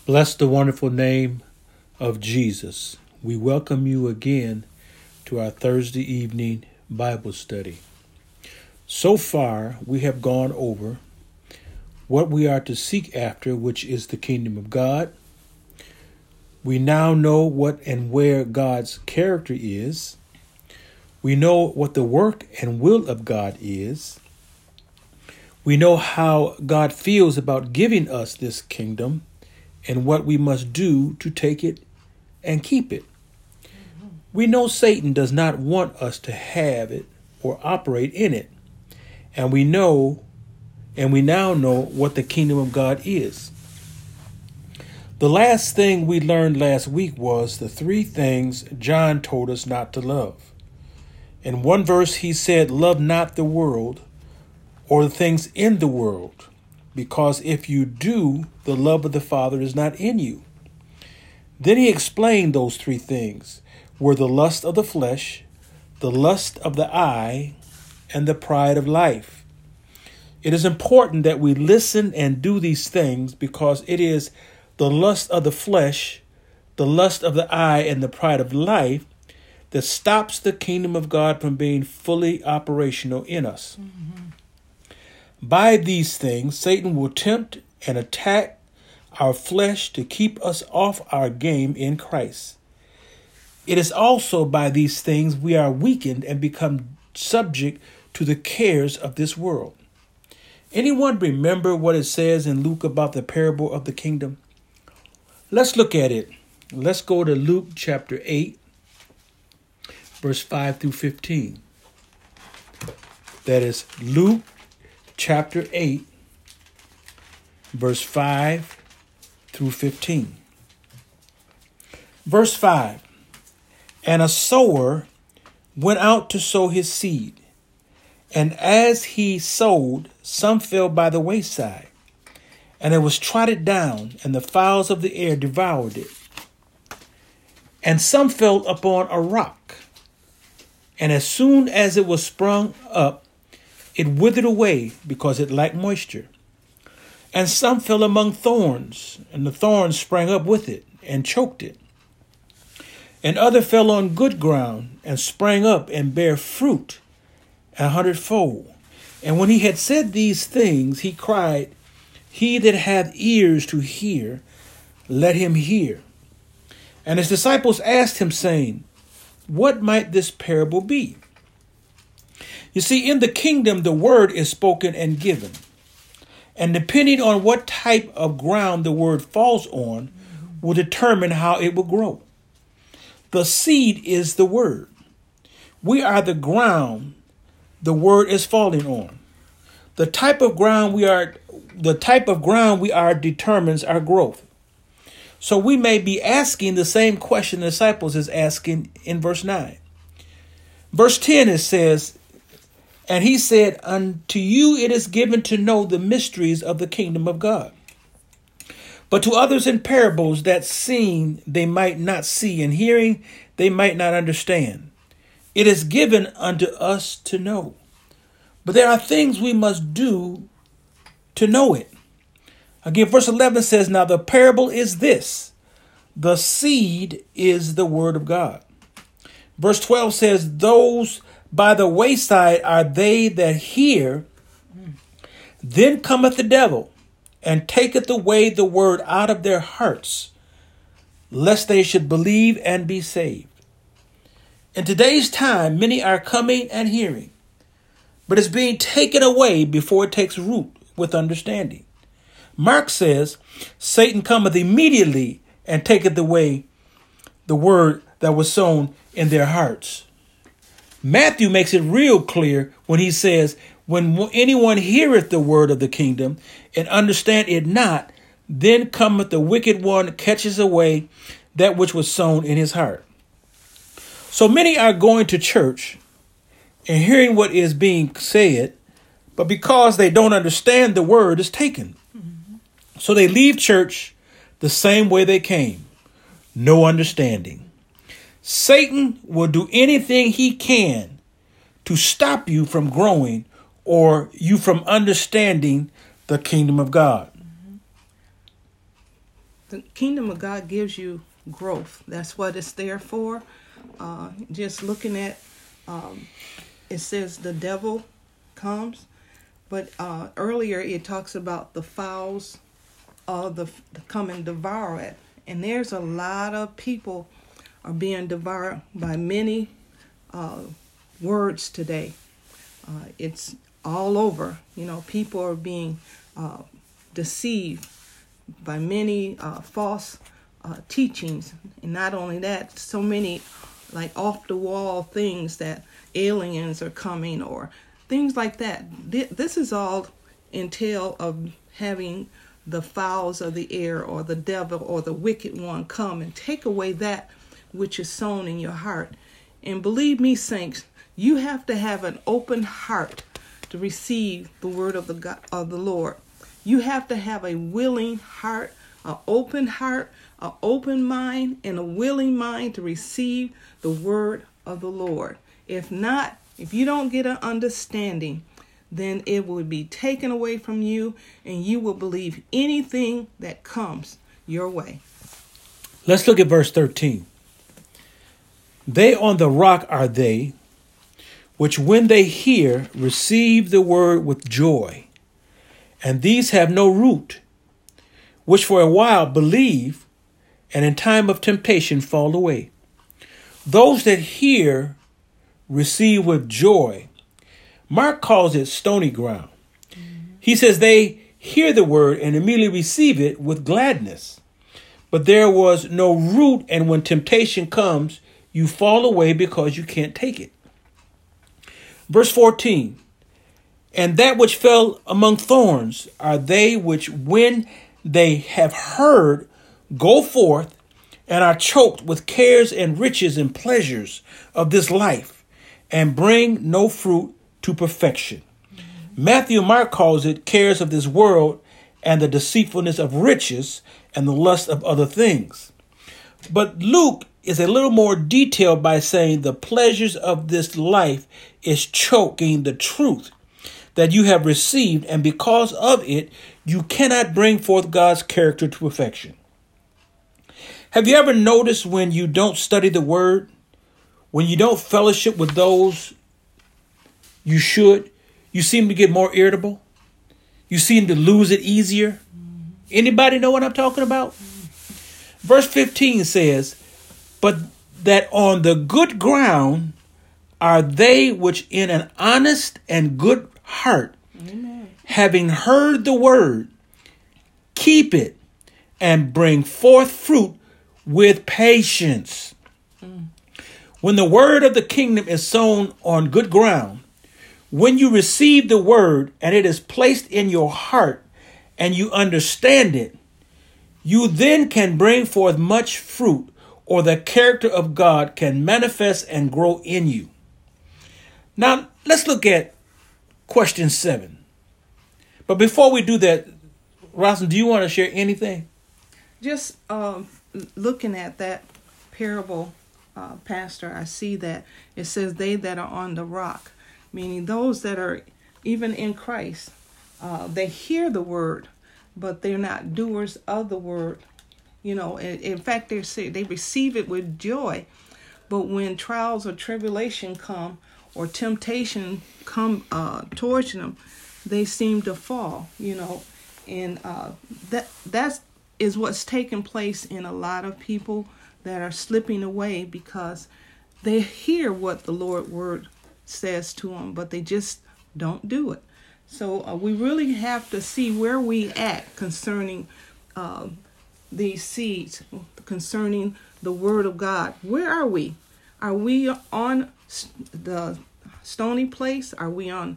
Bless the wonderful name of Jesus. We welcome you again to our Thursday evening Bible study. So far, we have gone over what we are to seek after, which is the kingdom of God. We now know what and where God's character is. We know what the work and will of God is. We know how God feels about giving us this kingdom and what we must do to take it and keep it. We know Satan does not want us to have it or operate in it. And we now know what the kingdom of God is. The last thing we learned last week was the three things John told us not to love. In one verse, he said, "Love not the world or the things in the world, because if you do, the love of the Father is not in you." Then he explained those three things were the lust of the flesh, the lust of the eye, and the pride of life. It is important that we listen and do these things because it is the lust of the flesh, the lust of the eye, and the pride of life that stops the kingdom of God from being fully operational in us. By these things, Satan will tempt and attack our flesh to keep us off our game in Christ. It is also by these things we are weakened and become subject to the cares of this world. Anyone remember what it says in Luke about the parable of the kingdom? Let's look at it. Let's go to Luke chapter 8, verse 5 through 15. That is Luke chapter 8, verse 5 through 15. Verse 5, "And a sower went out to sow his seed. And as he sowed, some fell by the wayside, and it was trodden down, and the fowls of the air devoured it. And some fell upon a rock, and as soon as it was sprung up, it withered away because it lacked moisture. And some fell among thorns, and the thorns sprang up with it and choked it. And other fell on good ground and sprang up and bare fruit 100-fold. And when he had said these things, he cried, He that hath ears to hear, let him hear. And his disciples asked him, saying, What might this parable be?" You see, in the kingdom, the word is spoken and given. And depending on what type of ground the word falls on will determine how it will grow. The seed is the word. We are the ground the word is falling on. The type of ground we are determines our growth. So we may be asking the same question the disciples is asking in verse 9. Verse 10, it says, "And he said, Unto you it is given to know the mysteries of the kingdom of God. But to others in parables, that seeing they might not see, and hearing they might not understand. It is given unto us to know. But there are things we must do to know it." Again, verse 11 says, "Now the parable is this, the seed is the word of God." Verse 12 says, "Those by the wayside are they that hear. Then cometh the devil, and taketh away the word out of their hearts, lest they should believe and be saved." In today's time, many are coming and hearing, but it's being taken away before it takes root with understanding. Mark says, "Satan cometh immediately and taketh away the word that was sown in their hearts." Matthew makes it real clear when he says, "When anyone heareth the word of the kingdom and understand it not, then cometh the wicked one, catches away that which was sown in his heart." So many are going to church and hearing what is being said, but because they don't understand, the word is taken. So they leave church the same way they came. No understanding. Satan will do anything he can to stop you from growing or you from understanding the kingdom of God. The kingdom of God gives you growth. That's what it's there for. Just looking at, it says the devil comes, but earlier it talks about the fowls of the come and devour it. And there's a lot of people are being devoured by many words today. It's all over. People are being deceived by many false teachings. And not only that, so many like off the wall things that aliens are coming or things like that. This is all entail of having the fowls of the air or the devil or the wicked one come and take away that which is sown in your heart. And believe me, saints, you have to have an open heart to receive the word of the Lord. You have to have a willing heart, an open mind, and a willing mind to receive the word of the Lord. If not, if you don't get an understanding, then it will be taken away from you and you will believe anything that comes your way. Let's look at verse 13. They on the rock are they, which when they hear, receive the word with joy. And these have no root, which for a while believe, and in time of temptation fall away. Those that hear receive with joy. Mark calls it stony ground. He says they hear the word and immediately receive it with gladness. But there was no root, and when temptation comes, you fall away because you can't take it. Verse 14, and that which fell among thorns are they which, when they have heard, go forth and are choked with cares and riches and pleasures of this life, and bring no fruit to perfection. Matthew and Mark calls it cares of this world and the deceitfulness of riches and the lust of other things. But Luke is a little more detailed by saying the pleasures of this life is choking the truth that you have received, and because of it, you cannot bring forth God's character to perfection. Have you ever noticed when you don't study the word, when you don't fellowship with those you should, you seem to get more irritable? You seem to lose it easier? Anybody know what I'm talking about? Verse 15 says, but that on the good ground are they which in an honest and good heart, Amen, having heard the word, keep it and bring forth fruit with patience. When the word of the kingdom is sown on good ground, when you receive the word and it is placed in your heart and you understand it, you then can bring forth much fruit, or the character of God can manifest and grow in you. Now, let's look at question 7. But before we do that, Rosalind, do you want to share anything? Just looking at that parable, Pastor, I see that it says they that are on the rock, meaning those that are even in Christ. They hear the word, but they're not doers of the word. In fact, they receive it with joy. But when trials or tribulation come or temptation come towards them, they seem to fall, and that is what's taking place in a lot of people that are slipping away because they hear what the Lord word says to them, but they just don't do it. So we really have to see where we at concerning these seeds, concerning the word of God. Where are we? Are we on the stony place? Are we on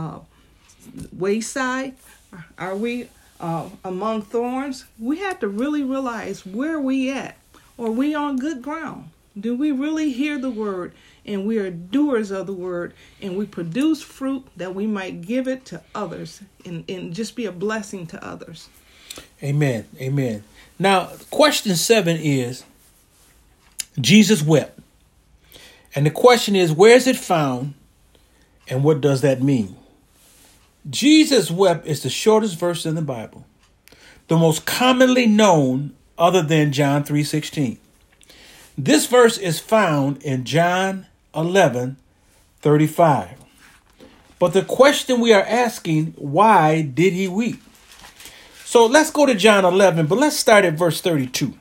wayside? Are we among thorns? We have to really realize where we at. Are we on good ground? Do we really hear the word and we are doers of the word and we produce fruit that we might give it to others and just be a blessing to others? Amen. Amen. Now, question 7 is, Jesus wept. And the question is, where is it found and what does that mean? Jesus wept is the shortest verse in the Bible. The most commonly known other than John 3:16. This verse is found in John 11:35. But the question we are asking, why did he weep? So let's go to John 11, but let's start at verse 32.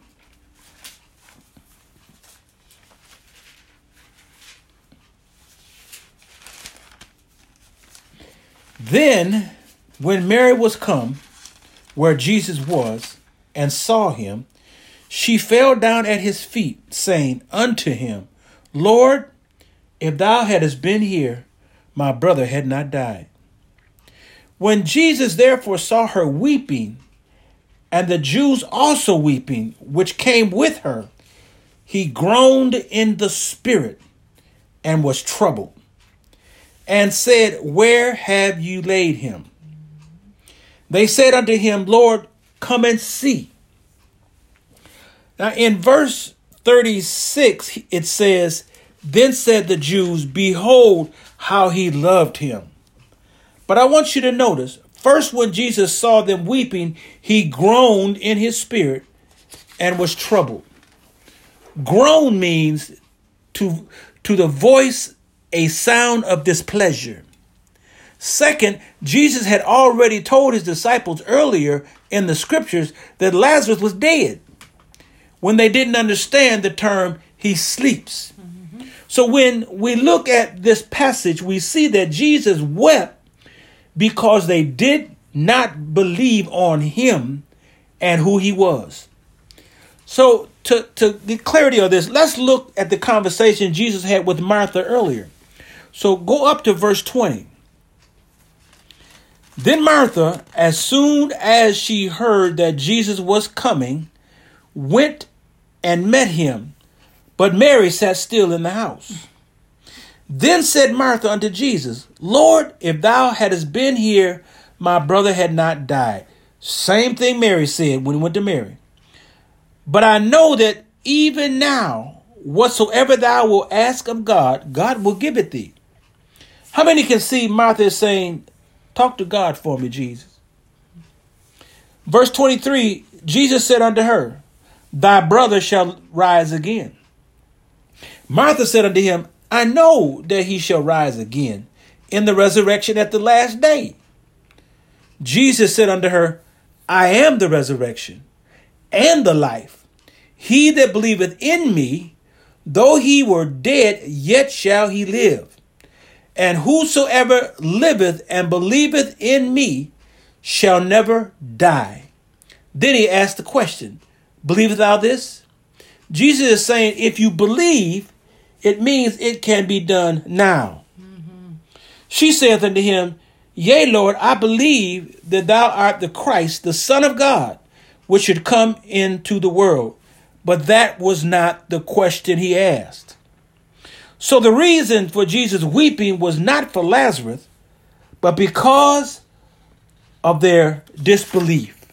Then, when Mary was come where Jesus was and saw him, she fell down at his feet, saying unto him, Lord, if thou hadst been here, my brother had not died. When Jesus therefore saw her weeping, and the Jews also weeping, which came with her, he groaned in the spirit and was troubled, and said, Where have you laid him? They said unto him, Lord, come and see. Now in verse 36, it says, Then said the Jews, Behold how he loved him. But I want you to notice, first when Jesus saw them weeping, he groaned in his spirit and was troubled. Groan means to the voice a sound of displeasure. Second, Jesus had already told his disciples earlier in the scriptures that Lazarus was dead when they didn't understand the term he sleeps. Mm-hmm. So when we look at this passage, we see that Jesus wept because they did not believe on him and who he was. So to get clarity of this, let's look at the conversation Jesus had with Martha earlier. So go up to verse 20. Then Martha, as soon as she heard that Jesus was coming, went and met him, but Mary sat still in the house. Then said Martha unto Jesus, Lord, if thou hadst been here, my brother had not died. Same thing Mary said when he went to Mary. But I know that even now, whatsoever thou wilt ask of God, God will give it thee. How many can see Martha is saying, talk to God for me, Jesus? Verse 23, Jesus said unto her, Thy brother shall rise again. Martha said unto him, I know that he shall rise again in the resurrection at the last day. Jesus said unto her, I am the resurrection and the life. He that believeth in me, though he were dead, yet shall he live. And whosoever liveth and believeth in me shall never die. Then he asked the question, believest thou this? Jesus is saying, if you believe, it means it can be done now. Mm-hmm. She saith unto him, Yea, Lord, I believe that thou art the Christ, the Son of God, which should come into the world. But that was not the question he asked. So the reason for Jesus weeping was not for Lazarus, but because of their disbelief.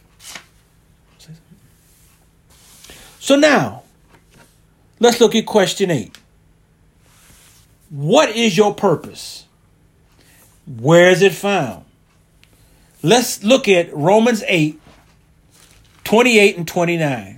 So now, let's look at question 8. What is your purpose? Where is it found? Let's look at Romans 8, 28 and 29.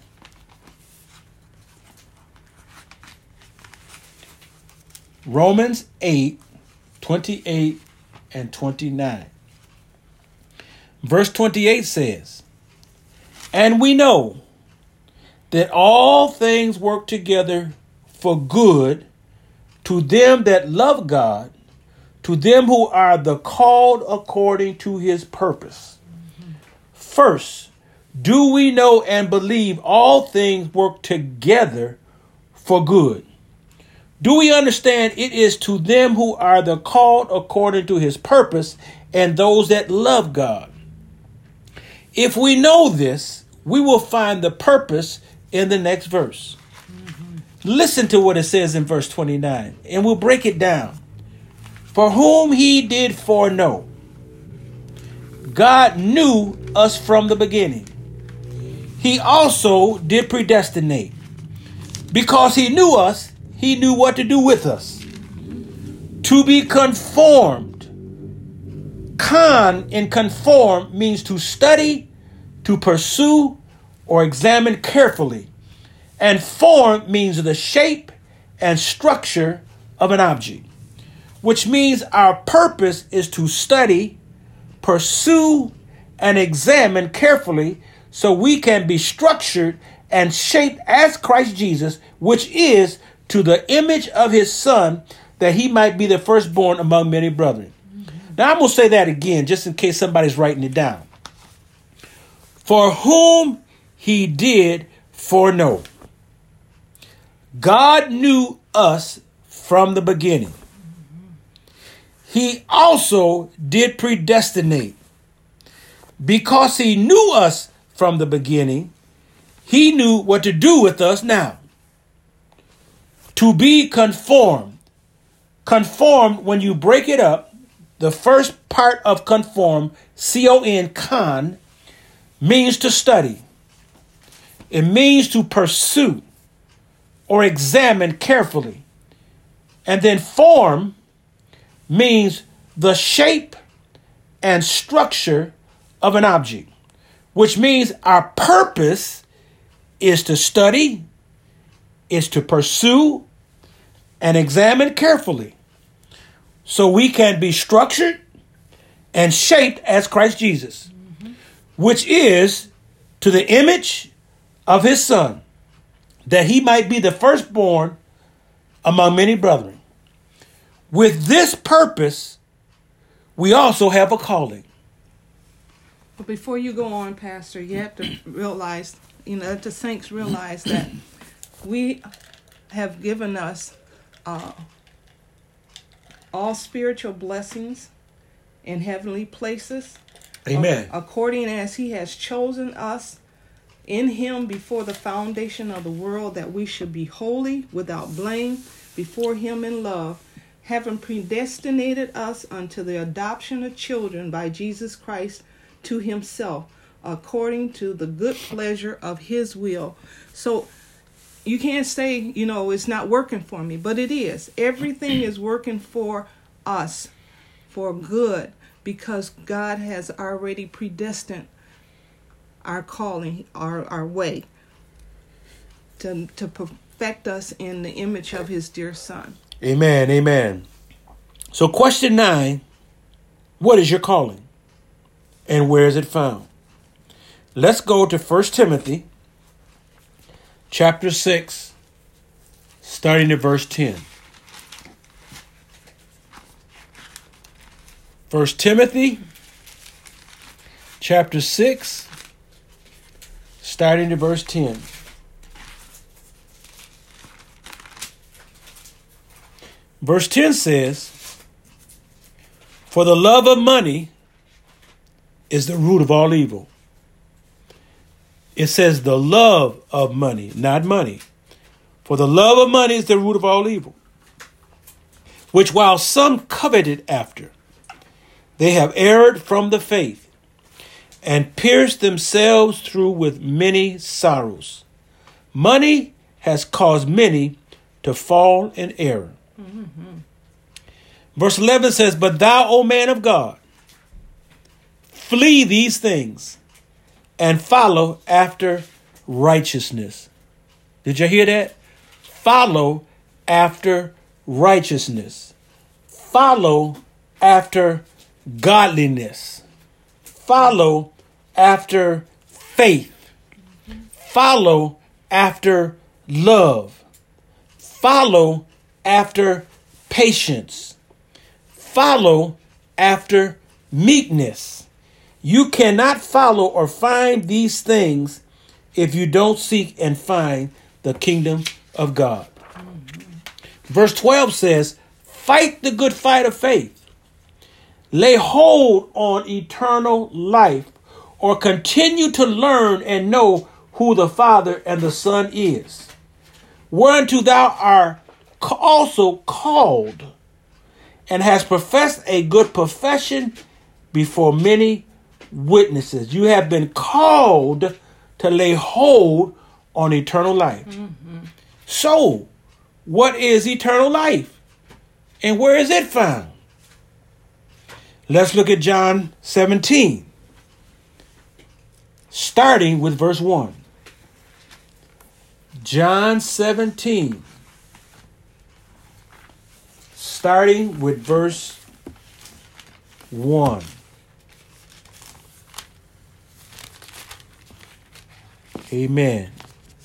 Romans 8, 28 and 29. Verse 28 says, And we know that all things work together for good to them that love God, to them who are the called according to his purpose. Mm-hmm. First, do we know and believe all things work together for good? Do we understand it is to them who are the called according to his purpose and those that love God? If we know this, we will find the purpose in the next verse. Mm-hmm. Listen to what it says in verse 29, and we'll break it down. For whom he did foreknow, God knew us from the beginning. He also did predestinate. Because he knew us, he knew what to do with us. To be conformed. Conform means to study, to pursue, or examine carefully. And form means the shape and structure of an object, which means our purpose is to study, pursue, and examine carefully so we can be structured and shaped as Christ Jesus, which is to the image of his Son, that he might be the firstborn among many brethren. Now I'm going to say that again, just in case somebody's writing it down. For whom he did foreknow. God knew us from the beginning. He also did predestinate. Because he knew us from the beginning, he knew what to do with us now. To be conformed. Conformed, when you break it up, the first part of conform, C-O-N, con, means to study. It means to pursue or examine carefully. And then form means the shape and structure of an object, which means our purpose is to study, is to pursue and examine carefully so we can be structured and shaped as Christ Jesus, which is to the image of his Son, that he might be the firstborn among many brethren. With this purpose, we also have a calling. But before you go on, Pastor, you have to realize, let the saints realize that we have given us all spiritual blessings in heavenly places. Amen. According as he has chosen us in him before the foundation of the world, that we should be holy, without blame, before him in love, having predestinated us unto the adoption of children by Jesus Christ to himself, according to the good pleasure of his will. So you can't say, it's not working for me, but it is. Everything is working for us, for good, because God has already predestined our calling, our way, to perfect us in the image of his dear Son. Amen, amen. So question 9, what is your calling? And where is it found? Let's go to 1 Timothy chapter 6, starting at verse 10. 1 Timothy chapter 6, starting at verse 10. Verse 10 says, "For the love of money is the root of all evil." It says the love of money, not money. "For the love of money is the root of all evil, which while some coveted after, they have erred from the faith and pierced themselves through with many sorrows. Money has caused many to fall in error." Verse 11 says, "But thou, O man of God, flee these things and follow after righteousness." Did you hear that? Follow after righteousness. Follow after godliness. Follow after faith. Follow after love. Follow after patience. Follow after meekness. You cannot follow or find these things if you don't seek and find the kingdom of God. Verse 12 says, "Fight the good fight of faith. Lay hold on eternal life, or continue to learn and know who the Father and the Son is, whereunto thou art also called, and has professed a good profession before many witnesses." You have been called to lay hold on eternal life. So, what is eternal life? And where is it found? Let's look at John 17, starting with verse 1. John 17, starting with verse 1. Amen.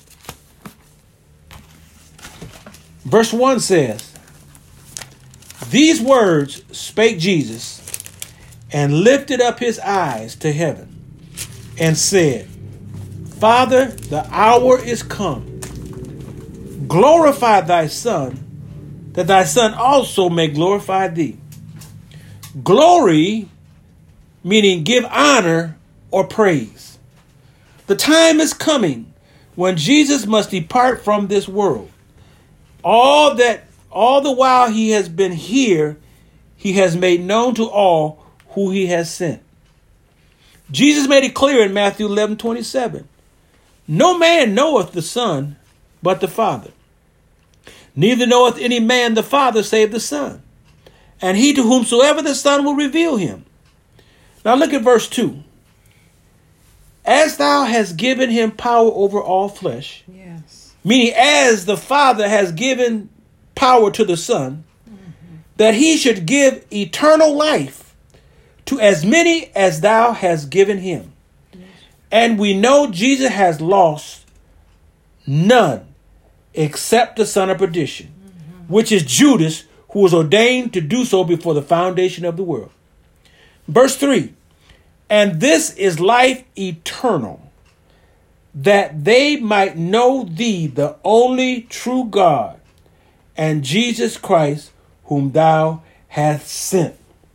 Verse 1 says, "These words spake Jesus, and lifted up his eyes to heaven, and said, Father, the hour is come. Glorify thy Son, that thy Son also may glorify thee." Glory, meaning give honor or praise. The time is coming when Jesus must depart from this world. All the while he has been here, he has made known to all who he has sent. Jesus made it clear in Matthew 11:27. "No man knoweth the Son but the Father. Neither knoweth any man the Father save the Son, and he to whomsoever the Son will reveal him." Now look at verse 2. "As thou hast given him power over all flesh," Yes. meaning as the Father has given power to the Son, "that he should give eternal life to as many as thou hast given him." And we know Jesus has lost none except the son of perdition, which is Judas, who was ordained to do so before the foundation of the world. Verse 3, "And this is life eternal, that they might know thee, the only true God, and Jesus Christ, whom thou hast sent."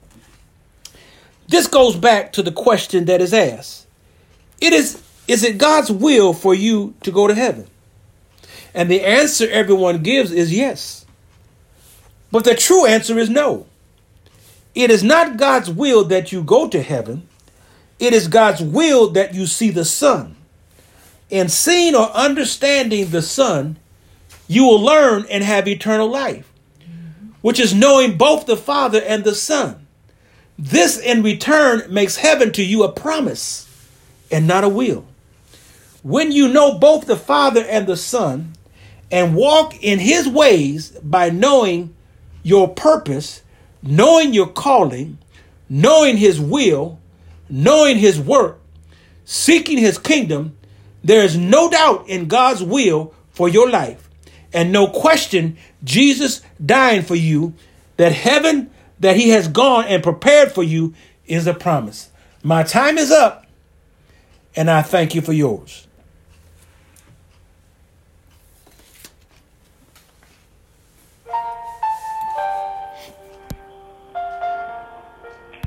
This goes back to the question that is asked. Is it God's will for you to go to heaven? And the answer everyone gives is yes. But the true answer is no. It is not God's will that you go to heaven. It is God's will that you see the Son. In seeing or understanding the Son, you will learn and have eternal life, which is knowing both the Father and the Son. This in return makes heaven to you a promise and not a will. When you know both the Father and the Son and walk in his ways by knowing your purpose, knowing your calling, knowing his will, knowing his work, seeking his kingdom, there is no doubt in God's will for your life, and no question Jesus dying for you, that heaven that he has gone and prepared for you is a promise. My time is up, and I thank you for yours.